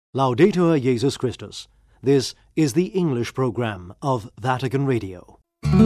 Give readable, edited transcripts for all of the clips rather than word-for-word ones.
Laudetur Jesus Christus. This is the English program of Vatican Radio.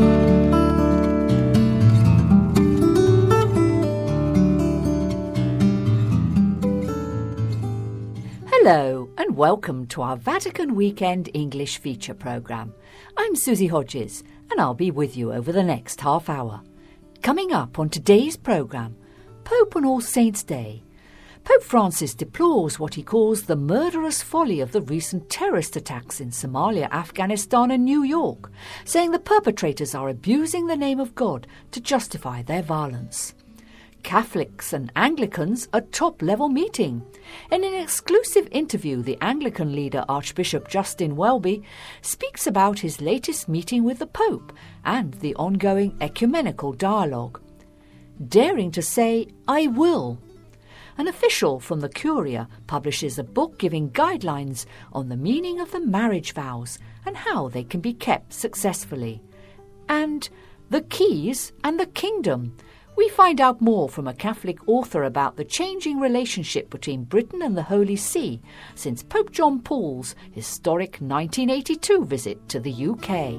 Hello and welcome to our Vatican Weekend English feature programme. I'm Susie Hodges and I'll be with you over the next half hour. Coming up on today's programme, Pope on All Saints' Day. Pope Francis deplores what he calls the murderous folly of the recent terrorist attacks in Somalia, Afghanistan and New York, saying the perpetrators are abusing the name of God to justify their violence. Catholics and Anglicans a top-level meeting. In an exclusive interview, the Anglican leader, Archbishop Justin Welby, speaks about his latest meeting with the Pope and the ongoing ecumenical dialogue. Daring to say, I will. An official from the Curia publishes a book giving guidelines on the meaning of the marriage vows and how they can be kept successfully. And the keys and the kingdom. We find out more from a Catholic author about the changing relationship between Britain and the Holy See since Pope John Paul's historic 1982 visit to the UK.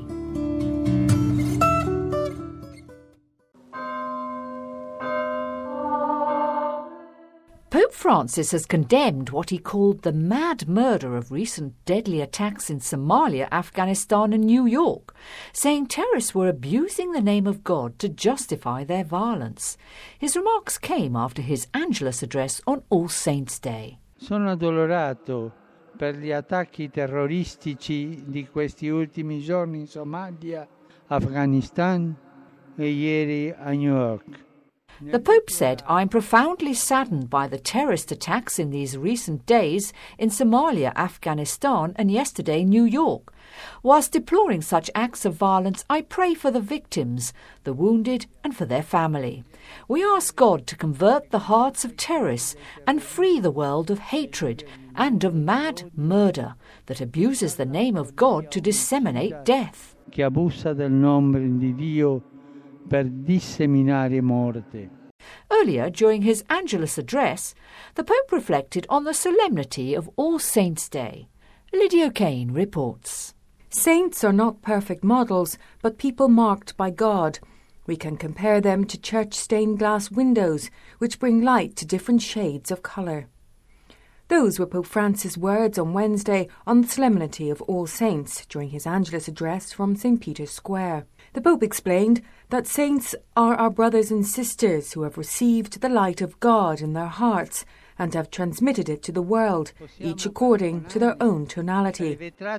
Pope Francis has condemned what he called the mad murder of recent deadly attacks in Somalia, Afghanistan and New York, saying terrorists were abusing the name of God to justify their violence. His remarks came after his Angelus address on All Saints' Day. Sono addolorato per gli attacchi terroristici di questi ultimi giorni in Somalia, Afghanistan e ieri a New York. The Pope said, I'm profoundly saddened by the terrorist attacks in these recent days in Somalia, Afghanistan and yesterday New York. Whilst deploring such acts of violence, I pray for the victims, the wounded and for their family. We ask God to convert the hearts of terrorists and free the world of hatred and of mad murder that abuses the name of God to disseminate death. Che abusa del nome di Dio per disseminare morte. Earlier, during his Angelus address, the Pope reflected on the solemnity of All Saints' Day. Lydia Kane reports. Saints are not perfect models, but people marked by God. We can compare them to church-stained glass windows, which bring light to different shades of colour. Those were Pope Francis' words on Wednesday on the solemnity of All Saints during his Angelus address from St. Peter's Square. The Pope explained that saints are our brothers and sisters who have received the light of God in their hearts and have transmitted it to the world, each according to their own tonality.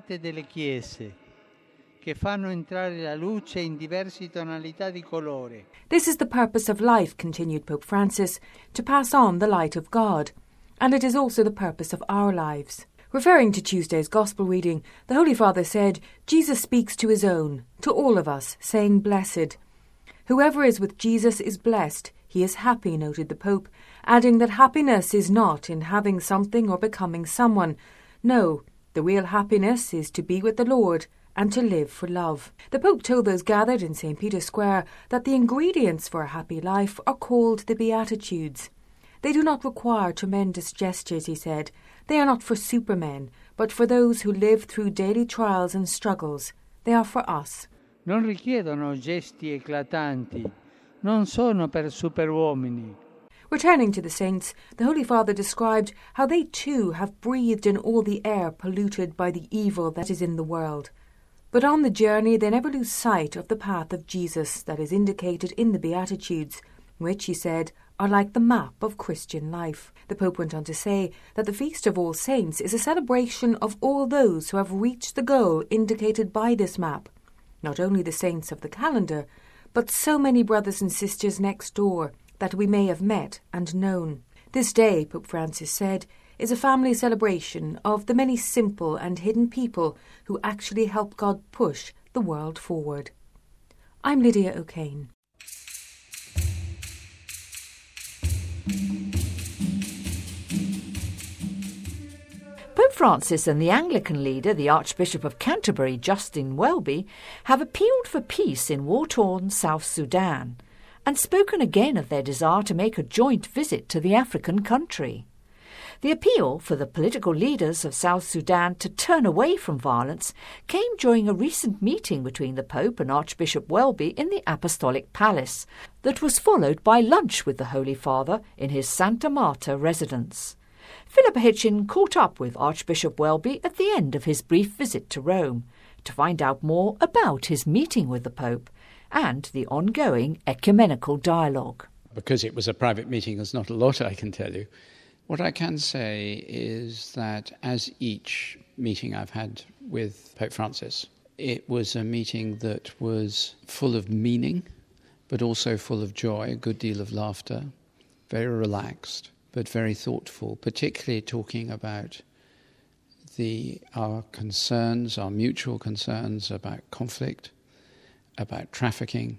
This is the purpose of life, continued Pope Francis, to pass on the light of God. And it is also the purpose of our lives. Referring to Tuesday's Gospel reading, the Holy Father said, Jesus speaks to his own, to all of us, saying, Blessed. Whoever is with Jesus is blessed. He is happy, noted the Pope, adding that happiness is not in having something or becoming someone. No, the real happiness is to be with the Lord and to live for love. The Pope told those gathered in St. Peter's Square that the ingredients for a happy life are called the Beatitudes. They do not require tremendous gestures, he said. They are not for supermen, but for those who live through daily trials and struggles. They are for us. Non richiedono gesti eclatanti, non sono per superuomini. Returning to the saints, the Holy Father described how they too have breathed in all the air polluted by the evil that is in the world. But on the journey they never lose sight of the path of Jesus that is indicated in the Beatitudes, which, he said, are like the map of Christian life. The Pope went on to say that the Feast of All Saints is a celebration of all those who have reached the goal indicated by this map, not only the saints of the calendar, but so many brothers and sisters next door that we may have met and known. This day, Pope Francis said, is a family celebration of the many simple and hidden people who actually help God push the world forward. I'm Lydia O'Kane. Pope Francis and the Anglican leader, the Archbishop of Canterbury, Justin Welby, have appealed for peace in war-torn South Sudan and spoken again of their desire to make a joint visit to the African country. The appeal for the political leaders of South Sudan to turn away from violence came during a recent meeting between the Pope and Archbishop Welby in the Apostolic Palace that was followed by lunch with the Holy Father in his Santa Marta residence. Philippa Hitchin caught up with Archbishop Welby at the end of his brief visit to Rome to find out more about his meeting with the Pope and the ongoing ecumenical dialogue. Because it was a private meeting, there's not a lot I can tell you. What I can say is that as each meeting I've had with Pope Francis, it was a meeting that was full of meaning, but also full of joy, a good deal of laughter, very relaxed, but very thoughtful, particularly talking about our concerns, our mutual concerns about conflict, about trafficking,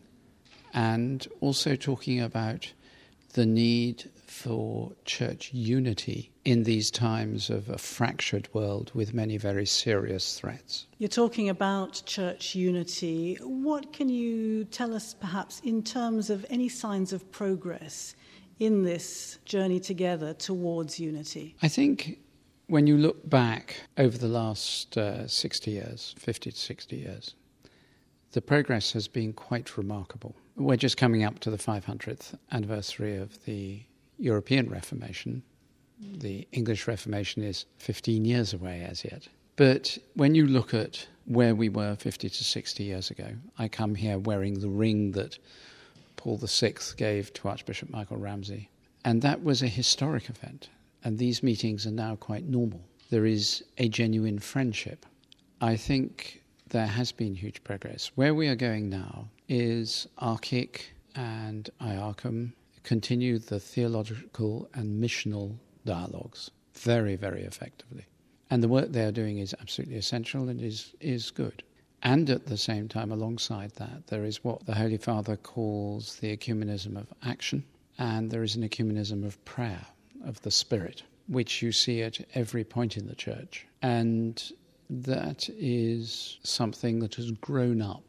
and also talking about the need for church unity in these times of a fractured world with many very serious threats. You're talking about church unity. What can you tell us, perhaps, in terms of any signs of progress in this journey together towards unity? I think when you look back over the last 60 years, 50 to 60 years, the progress has been quite remarkable. We're just coming up to the 500th anniversary of the European Reformation. The English Reformation is 15 years away as yet. But when you look at where we were 50 to 60 years ago, I come here wearing the ring that Paul VI gave to Archbishop Michael Ramsey. And that was a historic event. And these meetings are now quite normal. There is a genuine friendship. I think there has been huge progress. Where we are going now is ARCIC and IARCM continue the theological and missional dialogues very, very effectively. And the work they are doing is absolutely essential and is good. And at the same time, alongside that, there is what the Holy Father calls the ecumenism of action, and there is an ecumenism of prayer, of the Spirit, which you see at every point in the Church. And that is something that has grown up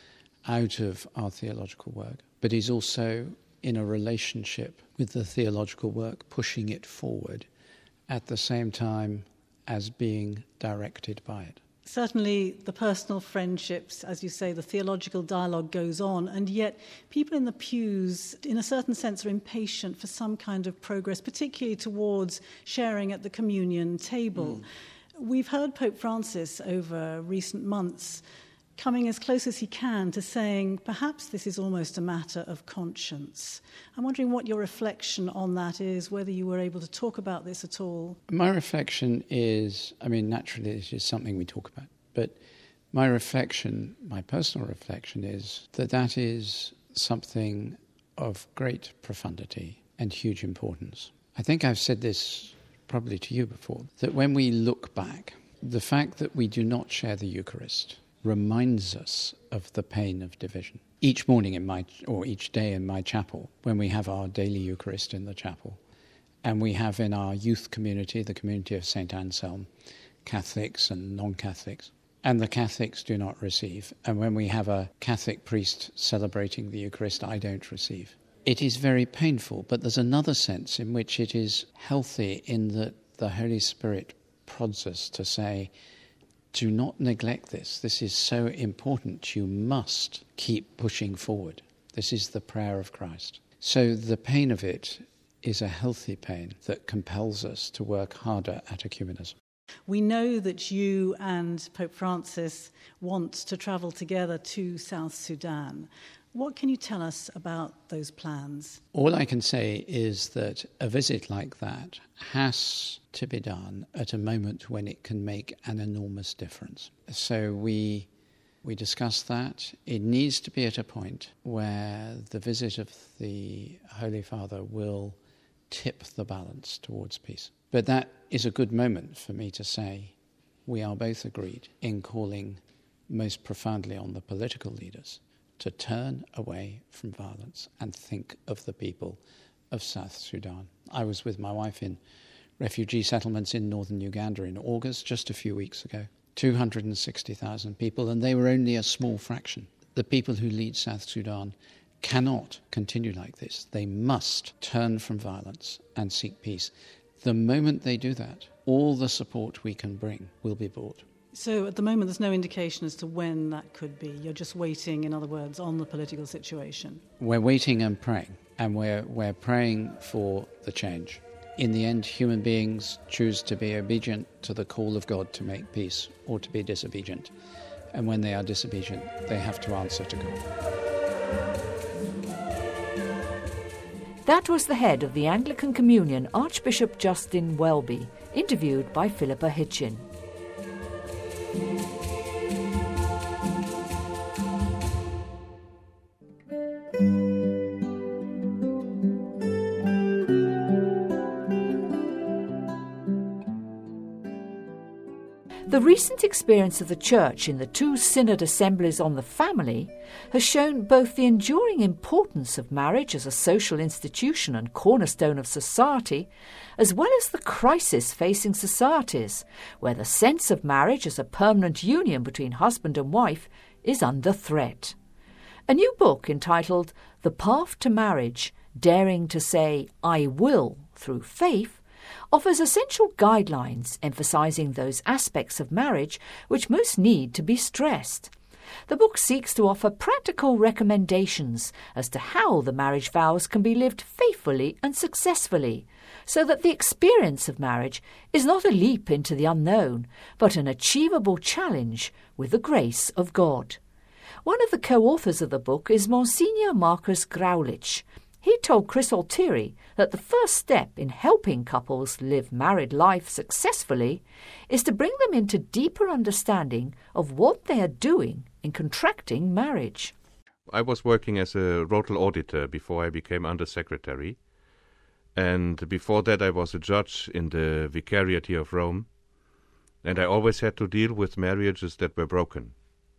out of our theological work, but is also in a relationship with the theological work, pushing it forward at the same time as being directed by it. Certainly the personal friendships, as you say, the theological dialogue goes on, and yet people in the pews, in a certain sense, are impatient for some kind of progress, particularly towards sharing at the communion table. We've heard Pope Francis over recent months coming as close as he can to saying perhaps this is almost a matter of conscience. I'm wondering what your reflection on that is, whether you were able to talk about this at all. My reflection is, naturally this is something we talk about, but my reflection, my personal reflection is that is something of great profundity and huge importance. I think I've said this probably to you before, that when we look back, the fact that we do not share the Eucharist reminds us of the pain of division. Each morning each day in my chapel, when we have our daily Eucharist in the chapel, and we have in our youth community, the community of St. Anselm, Catholics and non-Catholics, and the Catholics do not receive. And when we have a Catholic priest celebrating the Eucharist, I don't receive. It is very painful, but there's another sense in which it is healthy in that the Holy Spirit prods us to say, do not neglect this. This is so important. You must keep pushing forward. This is the prayer of Christ. So the pain of it is a healthy pain that compels us to work harder at ecumenism. We know that you and Pope Francis want to travel together to South Sudan. What can you tell us about those plans? All I can say is that a visit like that has to be done at a moment when it can make an enormous difference. So we discussed that. It needs to be at a point where the visit of the Holy Father will tip the balance towards peace. But that is a good moment for me to say we are both agreed in calling most profoundly on the political leaders to turn away from violence and think of the people of South Sudan. I was with my wife in refugee settlements in northern Uganda in August, just a few weeks ago. 260,000 people, and they were only a small fraction. The people who lead South Sudan cannot continue like this. They must turn from violence and seek peace. The moment they do that, all the support we can bring will be brought. So at the moment there's no indication as to when that could be. You're just waiting, in other words, on the political situation. We're waiting and praying, and we're praying for the change. In the end, human beings choose to be obedient to the call of God to make peace, or to be disobedient. And when they are disobedient, they have to answer to God. That was the head of the Anglican Communion, Archbishop Justin Welby, interviewed by Philippa Hitchin. The recent experience of the Church in the two synod assemblies on the family has shown both the enduring importance of marriage as a social institution and cornerstone of society, as well as the crisis facing societies, where the sense of marriage as a permanent union between husband and wife is under threat. A new book entitled The Path to Marriage, Daring to Say I Will Through Faith, offers essential guidelines emphasising those aspects of marriage which most need to be stressed. The book seeks to offer practical recommendations as to how the marriage vows can be lived faithfully and successfully, so that the experience of marriage is not a leap into the unknown, but an achievable challenge with the grace of God. One of the co-authors of the book is Monsignor Marcus Graulich. He told Chris Altieri that the first step in helping couples live married life successfully is to bring them into deeper understanding of what they are doing in contracting marriage. I was working as a rotal auditor before I became undersecretary, and before that I was a judge in the Vicariate here of Rome, and I always had to deal with marriages that were broken.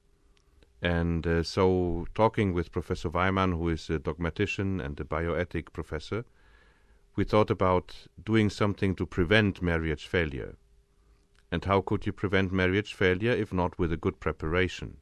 And so talking with Professor Weimann, who is a dogmatician and a bioethic professor, we thought about doing something to prevent marriage failure. And how could you prevent marriage failure if not with a good preparation?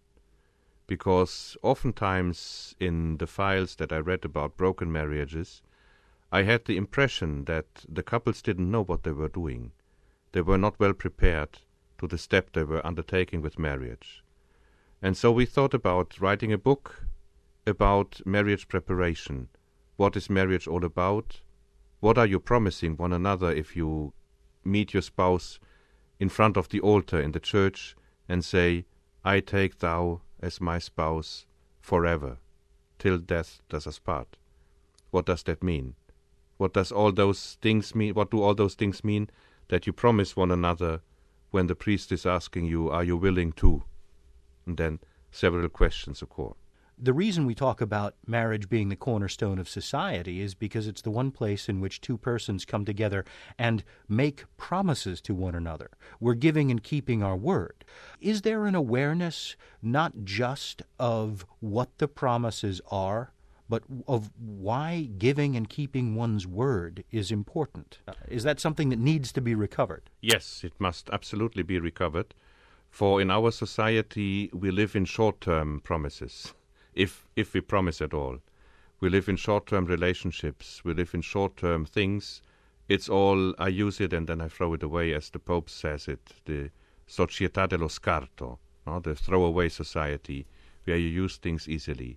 Because oftentimes in the files that I read about broken marriages, I had the impression that the couples didn't know what they were doing. They were not well prepared to the step they were undertaking with marriage. And so we thought about writing a book about marriage preparation. What is marriage all about? What are you promising one another if you meet your spouse in front of the altar in the church and say, I take thou as my spouse forever, till death does us part? What does that mean? What does all those things mean? What do all those things mean that you promise one another when the priest is asking you, are you willing to? And then several questions occur. The reason we talk about marriage being the cornerstone of society is because it's the one place in which two persons come together and make promises to one another. We're giving and keeping our word. Is there an awareness not just of what the promises are, but of why giving and keeping one's word is important? Is that something that needs to be recovered? Yes, it must absolutely be recovered. For in our society, we live in short-term promises, if we promise at all. We live in short-term relationships. We live in short-term things. It's all, I use it and then I throw it away, as the Pope says it, the società dello scarto, the throwaway society, where you use things easily.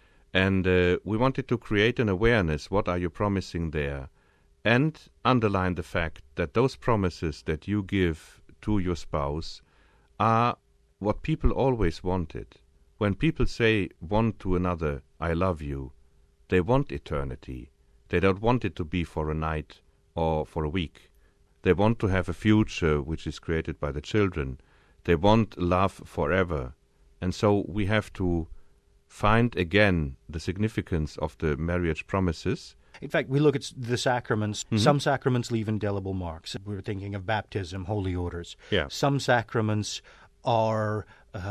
And we wanted to create an awareness, what are you promising there? And underline the fact that those promises that you give to your spouse are what people always wanted. When people say one to another, I love you, they want eternity. They don't want it to be for a night or for a week. They want to have a future which is created by the children. They want love forever. And so we have to find again the significance of the marriage promises. In fact, we look at the sacraments. Mm-hmm. Some sacraments leave indelible marks. We're thinking of baptism, holy orders. Yeah. Some sacraments are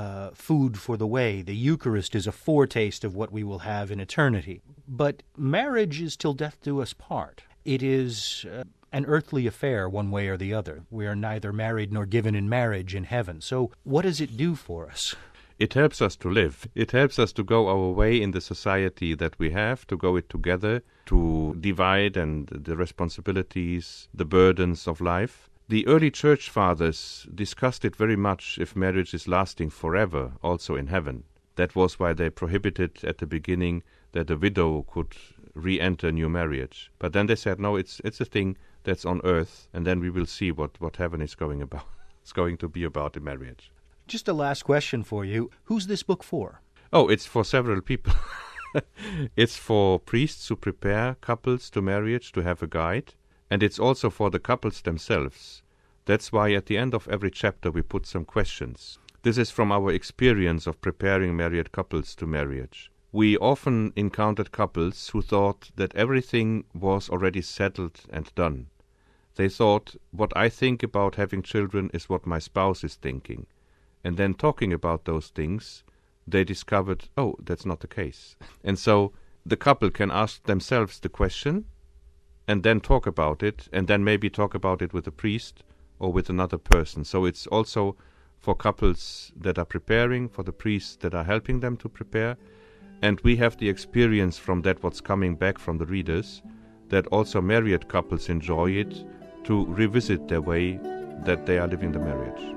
food for the way. The Eucharist is a foretaste of what we will have in eternity. But marriage is till death do us part. It is an earthly affair one way or the other. We are neither married nor given in marriage in heaven. So what does it do for us? It helps us to live. It helps us to go our way in the society that we have, to go it together, to divide and the responsibilities, the burdens of life. The early church fathers discussed it very much if marriage is lasting forever, also in heaven. That was why they prohibited at the beginning that a widow could re-enter new marriage. But then they said, no, it's a thing that's on earth, and then we will see what heaven is going about. It's going to be about in marriage. Just a last question for you. Who's this book for? Oh, it's for several people. It's for priests who prepare couples to marriage to have a guide, and it's also for the couples themselves. That's why at the end of every chapter we put some questions. This is from our experience of preparing married couples to marriage. We often encountered couples who thought that everything was already settled and done. They thought, what I think about having children is what my spouse is thinking. And then talking about those things, they discovered, oh, that's not the case. And so the couple can ask themselves the question and then talk about it, and then maybe talk about it with a priest or with another person. So it's also for couples that are preparing, for the priests that are helping them to prepare. And we have the experience from that, what's coming back from the readers, that also married couples enjoy it to revisit their way that they are living the marriage.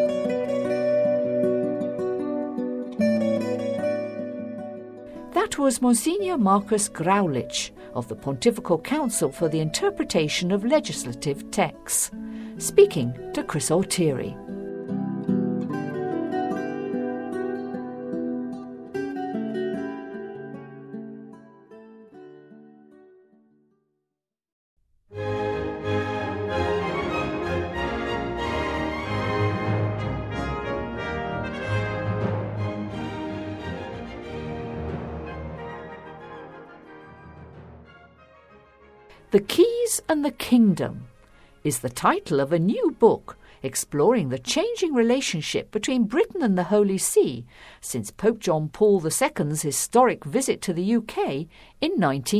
That was Monsignor Marcus Graulich of the Pontifical Council for the Interpretation of Legislative Texts, speaking to Chris Altieri. The Keys and the Kingdom is the title of a new book exploring the changing relationship between Britain and the Holy See since Pope John Paul II's historic visit to the UK in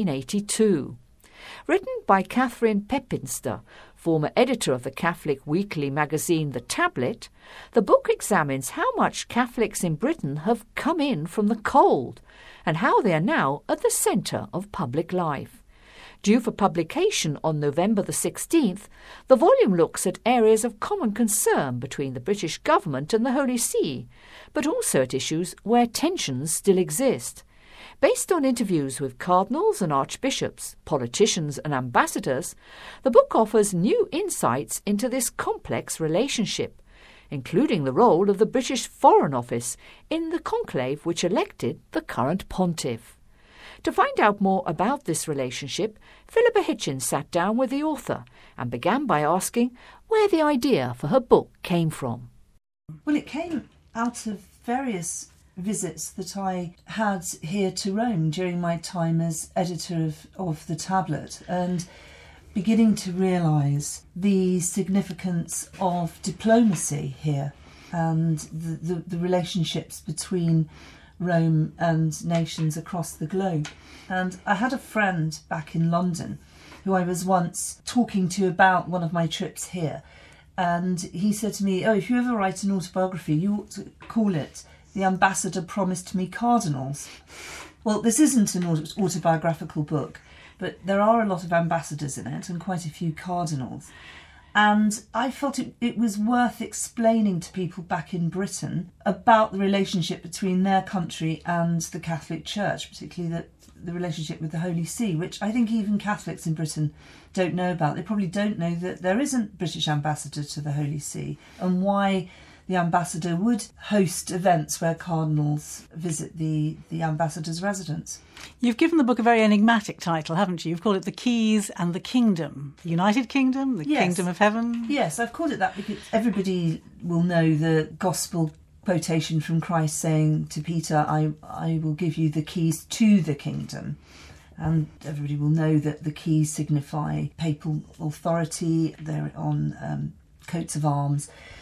1982. Written by Catherine Pepinster, former editor of the Catholic weekly magazine The Tablet, the book examines how much Catholics in Britain have come in from the cold and how they are now at the centre of public life. Due for publication on November the 16th, the volume looks at areas of common concern between the British government and the Holy See, but also at issues where tensions still exist. Based on interviews with cardinals and archbishops, politicians and ambassadors, the book offers new insights into this complex relationship, including the role of the British Foreign Office in the conclave which elected the current pontiff. To find out more about this relationship, Philippa Hitchens sat down with the author and began by asking where the idea for her book came from. Well, it came out of various visits that I had here to Rome during my time as editor of The Tablet, and beginning to realise the significance of diplomacy here and the relationships between Rome and nations across the globe. And I had a friend back in London who I was once talking to about one of my trips here, and he said to me, if you ever write an autobiography, you ought to call it The Ambassador Promised Me Cardinals. Well, this isn't an autobiographical book, but there are a lot of ambassadors in it and quite a few cardinals. And I felt it was worth explaining to people back in Britain about the relationship between their country and the Catholic Church, particularly the relationship with the Holy See, which I think even Catholics in Britain don't know about. They probably don't know that there isn't a British ambassador to the Holy See, and why the ambassador would host events where cardinals visit the ambassador's residence. You've given the book a very enigmatic title, haven't you? You've called it The Keys and the Kingdom. The United Kingdom, the Kingdom of Heaven? Yes, I've called it that because everybody will know the gospel quotation from Christ saying to Peter, I will give you the keys to the kingdom. And everybody will know that the keys signify papal authority. They're on coats of arms.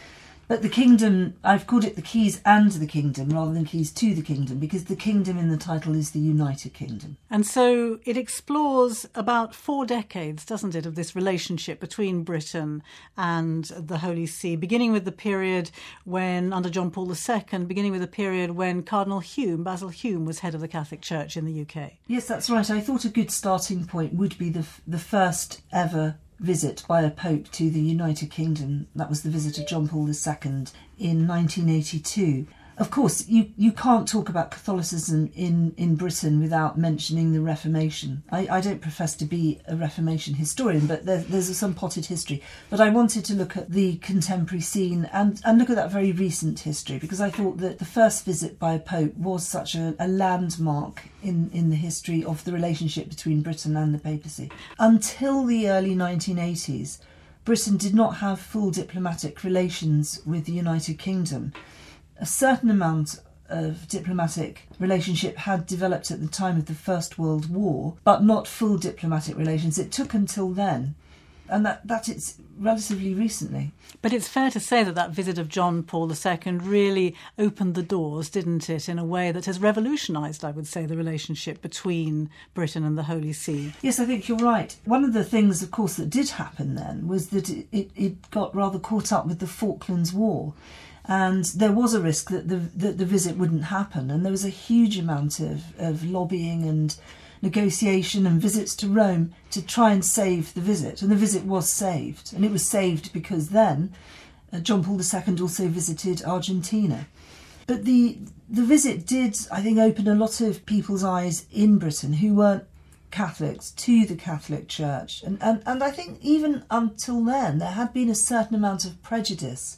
But the kingdom, I've called it the keys and the kingdom rather than keys to the kingdom, because the kingdom in the title is the United Kingdom. And so it explores about 4 decades, doesn't it, of this relationship between Britain and the Holy See, beginning with the period when, under John Paul II, beginning with the period when Cardinal Hume, Basil Hume, was head of the Catholic Church in the UK. Yes, that's right. I thought a good starting point would be the first ever visit by a pope to the United Kingdom. That was the visit of John Paul II in 1982. Of course, you can't talk about Catholicism in Britain without mentioning the Reformation. I don't profess to be a Reformation historian, but there's some potted history. But I wanted to look at the contemporary scene and look at that very recent history, because I thought that the first visit by a pope was such a landmark in the history of the relationship between Britain and the papacy. Until the early 1980s, Britain did not have full diplomatic relations with the United Kingdom. A certain amount of diplomatic relationship had developed at the time of the First World War, but not full diplomatic relations. It took until then, and that it's relatively recently. But it's fair to say that visit of John Paul II really opened the doors, didn't it, in a way that has revolutionised, I would say, the relationship between Britain and the Holy See. Yes, I think you're right. One of the things, of course, that did happen then was that it got rather caught up with the Falklands War. And there was a risk that the visit wouldn't happen. And there was a huge amount of lobbying and negotiation and visits to Rome to try and save the visit. And the visit was saved. And it was saved because then John Paul II also visited Argentina. But the visit did, I think, open a lot of people's eyes in Britain who weren't Catholics to the Catholic Church. And I think even until then there had been a certain amount of prejudice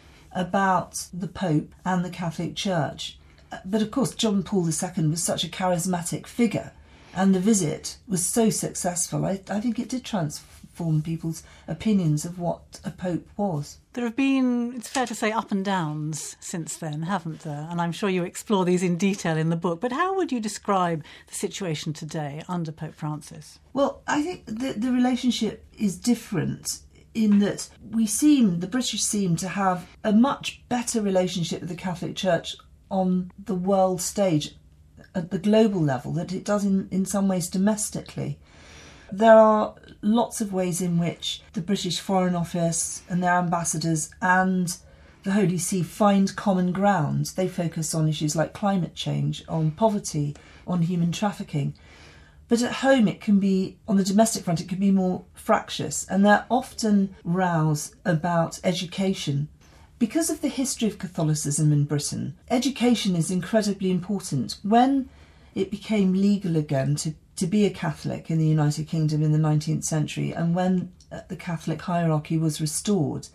about the Pope and the Catholic Church. But of course, John Paul II was such a charismatic figure, and the visit was so successful. I think it did transform people's opinions of what a Pope was. There have been, it's fair to say, up and downs since then, haven't there? And I'm sure you explore these in detail in the book. But how would you describe the situation today under Pope Francis? Well, I think the relationship is different in that the British seem to have a much better relationship with the Catholic Church on the world stage, at the global level, that it does in some ways domestically. There are lots of ways in which the British Foreign Office and their ambassadors and the Holy See find common ground. They focus on issues like climate change, on poverty, on human trafficking. But at home, it can be, on the domestic front, it can be more fractious. And there are often rows about education. Because of the history of Catholicism in Britain, education is incredibly important. When it became legal again to be a Catholic in the United Kingdom in the 19th century, and when the Catholic hierarchy was restored,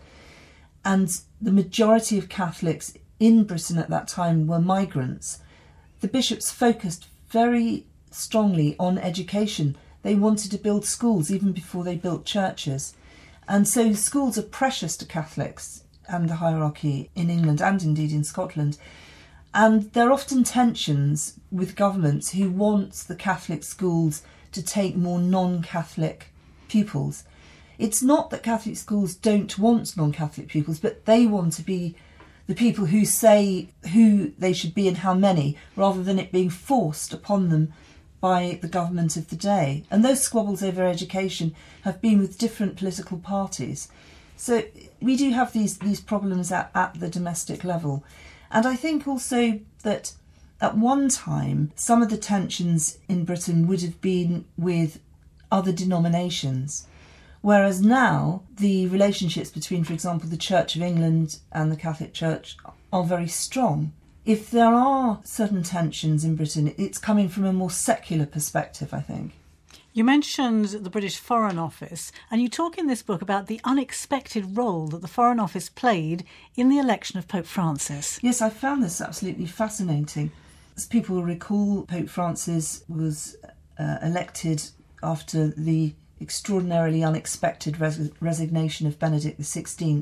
and the majority of Catholics in Britain at that time were migrants, the bishops focused very strongly on education. They wanted to build schools even before they built churches. And so schools are precious to Catholics and the hierarchy in England and indeed in Scotland. And there are often tensions with governments who want the Catholic schools to take more non-Catholic pupils. It's not that Catholic schools don't want non-Catholic pupils, but they want to be the people who say who they should be and how many, rather than it being forced upon them by the government of the day. And those squabbles over education have been with different political parties. So we do have these problems at the domestic level. And I think also that at one time, some of the tensions in Britain would have been with other denominations, whereas now the relationships between, for example, the Church of England and the Catholic Church are very strong. If there are certain tensions in Britain, it's coming from a more secular perspective, I think. You mentioned the British Foreign Office, and you talk in this book about the unexpected role that the Foreign Office played in the election of Pope Francis. Yes, I found this absolutely fascinating. As people will recall, Pope Francis was elected after the extraordinarily unexpected resignation of Benedict XVI,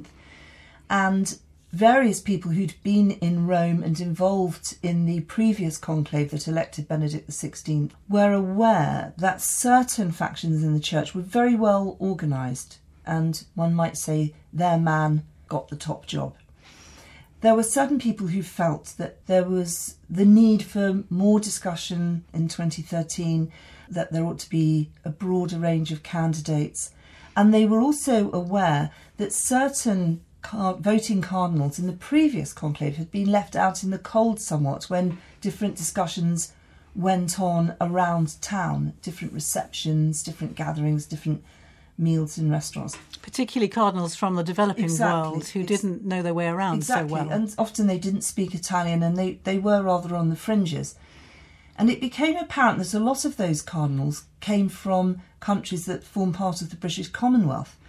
and various people who'd been in Rome and involved in the previous conclave that elected Benedict XVI were aware that certain factions in the church were very well organised, and one might say their man got the top job. there were certain people who felt that there was the need for more discussion in 2013, that there ought to be a broader range of candidates. And they were also aware that certain voting cardinals in the previous conclave had been left out in the cold somewhat when different discussions went on around town, different receptions, different gatherings, different meals in restaurants. Particularly cardinals from the developing world who didn't know their way around so well. And often they didn't speak Italian, and they were rather on the fringes. And it became apparent that a lot of those cardinals came from countries that form part of the British Commonwealth.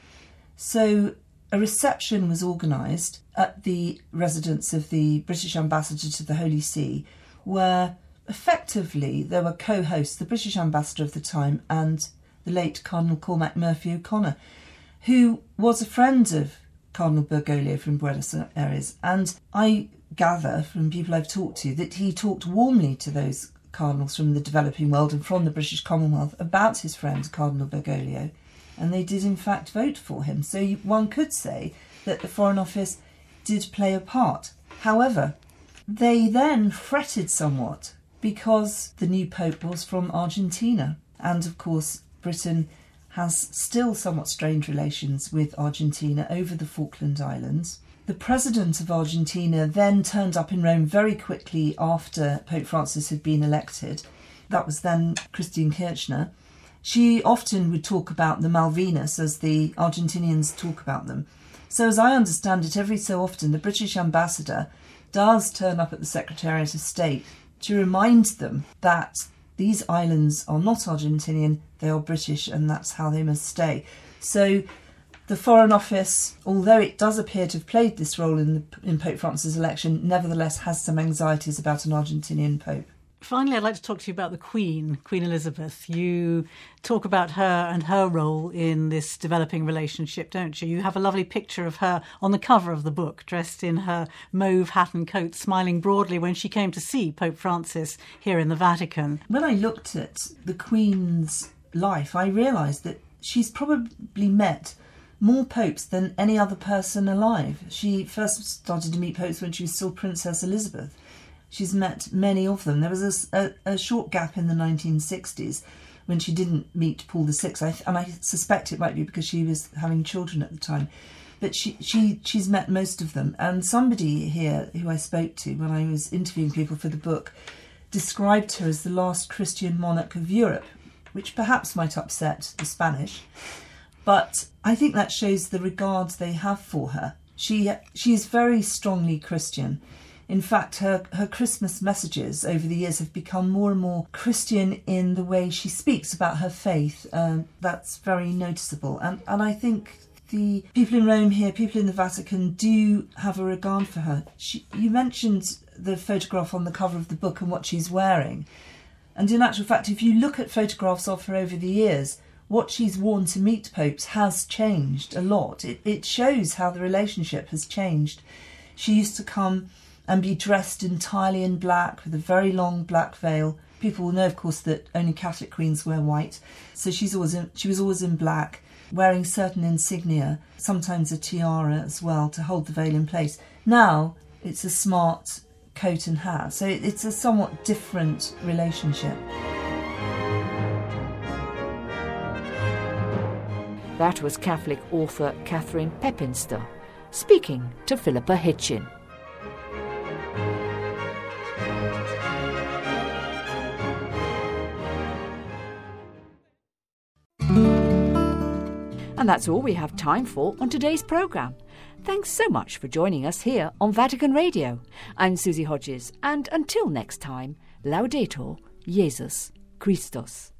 So a reception was organised at the residence of the British ambassador to the Holy See, where effectively there were co-hosts, the British ambassador of the time and the late Cardinal Cormac Murphy O'Connor, who was a friend of Cardinal Bergoglio from Buenos Aires. And I gather from people I've talked to that he talked warmly to those cardinals from the developing world and from the British Commonwealth about his friend Cardinal Bergoglio, and they did in fact vote for him. So one could say that the Foreign Office did play a part. However, they then fretted somewhat because the new Pope was from Argentina, and of course Britain has still somewhat strained relations with Argentina over the Falkland Islands. The president of Argentina then turned up in Rome very quickly after Pope Francis had been elected. That was then Christine Kirchner. She often would talk about the Malvinas as the Argentinians talk about them. So as I understand it, every so often the British ambassador does turn up at the Secretariat of State to remind them that these islands are not Argentinian, they are British, and that's how they must stay. So the Foreign Office, although it does appear to have played this role in Pope Francis' election, nevertheless has some anxieties about an Argentinian Pope. Finally, I'd like to talk to you about the Queen Elizabeth. You talk about her and her role in this developing relationship, don't you? You have a lovely picture of her on the cover of the book, dressed in her mauve hat and coat, smiling broadly when she came to see Pope Francis here in the Vatican. When I looked at the Queen's life, I realised that she's probably met more popes than any other person alive. She first started to meet popes when she was still Princess Elizabeth. She's met many of them. There was a short gap in the 1960s when she didn't meet Paul VI, and I suspect it might be because she was having children at the time. But she's met most of them. And somebody here who I spoke to when I was interviewing people for the book described her as the last Christian monarch of Europe, which perhaps might upset the Spanish. But I think that shows the regard they have for her. She is very strongly Christian. In fact, her Christmas messages over the years have become more and more Christian in the way she speaks about her faith. That's very noticeable. And I think the people in Rome here, people in the Vatican, do have a regard for her. You mentioned the photograph on the cover of the book and what she's wearing. And in actual fact, if you look at photographs of her over the years, what she's worn to meet popes has changed a lot. It shows how the relationship has changed. She used to come and be dressed entirely in black with a very long black veil. People will know, of course, that only Catholic queens wear white. So she was always in black, wearing certain insignia, sometimes a tiara as well to hold the veil in place. Now it's a smart coat and hat. So it's a somewhat different relationship. That was Catholic author Catherine Pepinster speaking to Philippa Hitchin. And that's all we have time for on today's programme. Thanks so much for joining us here on Vatican Radio. I'm Susie Hodges, and until next time, Laudetur Jesus Christus.